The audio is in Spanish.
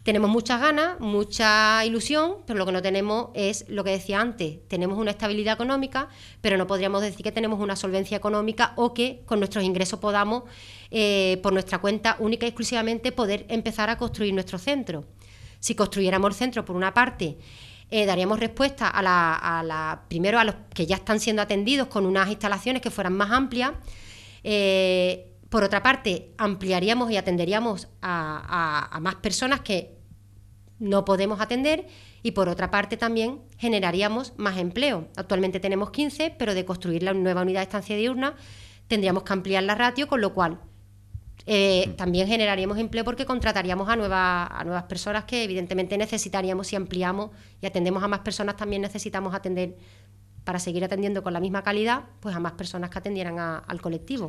Tenemos muchas ganas, mucha ilusión, pero lo que no tenemos es lo que decía antes. Tenemos una estabilidad económica, pero no podríamos decir que tenemos una solvencia económica o que con nuestros ingresos podamos, por nuestra cuenta única y exclusivamente, poder empezar a construir nuestro centro. Si construyéramos el centro, por una parte, daríamos respuesta primero a los que ya están siendo atendidos con unas instalaciones que fueran más amplias. Por otra parte, ampliaríamos y atenderíamos a más personas que no podemos atender, y por otra parte también generaríamos más empleo. Actualmente tenemos 15, pero de construir la nueva unidad de estancia diurna tendríamos que ampliar la ratio, con lo cual también generaríamos empleo, porque contrataríamos a nuevas personas que evidentemente necesitaríamos. Si ampliamos y atendemos a más personas, también necesitamos atender, para seguir atendiendo con la misma calidad, pues a más personas que atendieran al colectivo.